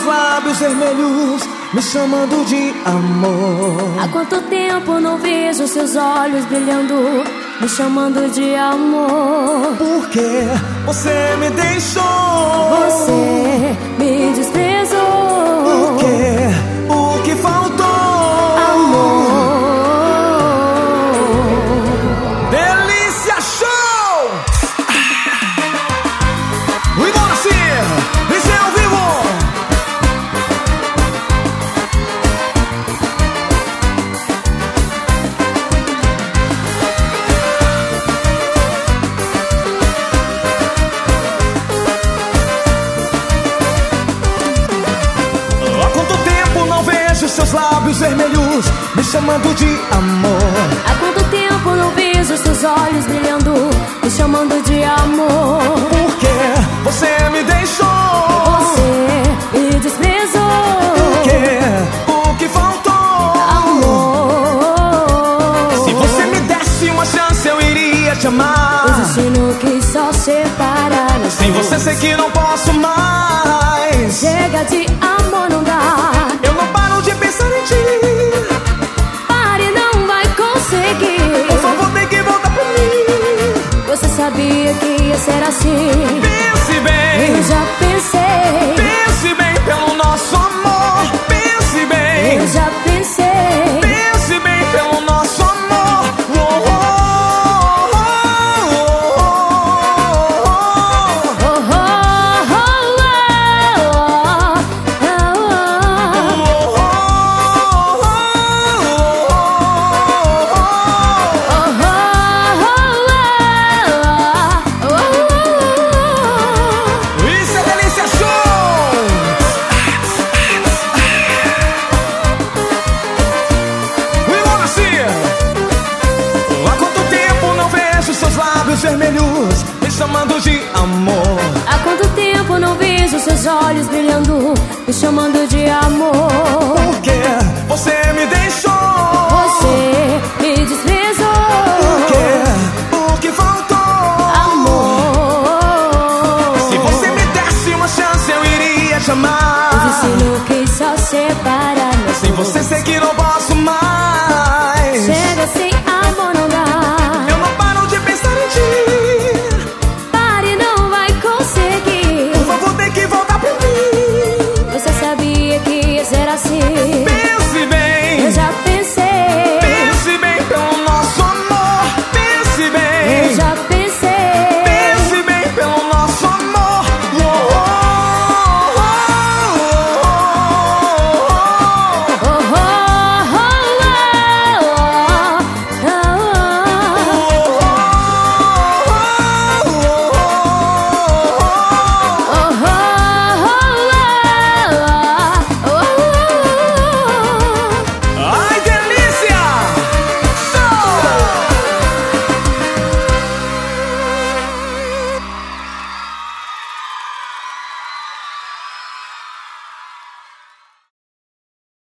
lábios vermelhos me chamando de amor. Há quanto tempo não vejo seus olhos brilhando, me chamando de amor. Porque você me deixou, você me desprezou. Porque o que faltou? Amor. Delícia Show! We wanna see, isso é ao vivo. Seus lábios vermelhos me chamando de amor. Há quanto tempo não vejo seus olhos brilhando, me chamando de amor. Porque você me deixou, você me desprezou. Porque o que faltou? Amor. Se você me desse uma chance eu iria te amar. O destino quis só separar. Sem você sei que não posso mais. Chega de amor, não dá. Eu não paro de pensar em ti. Pare, não vai conseguir. Por favor, tem que voltar pra mim. Você sabia que ia ser assim. Pense bem. Eu já pensei. Pense bem pelo nosso amor. Pense bem. Eu já pensei. Pense bem pelo nosso amor. Vermelhos me chamando de amor. Há quanto tempo não vejo seus olhos brilhando, me chamando de amor. Porque você me deixou, você me desprezou. Porque o que faltou? Amor. Se você me desse uma chance eu iria te amar. O destino quis só separar. Sem você sei que não posso mais. Chega sem amor, não dá. Pare, não vai conseguir. Por favor, tem que voltar pra mim. Você sabia que ia ser assim.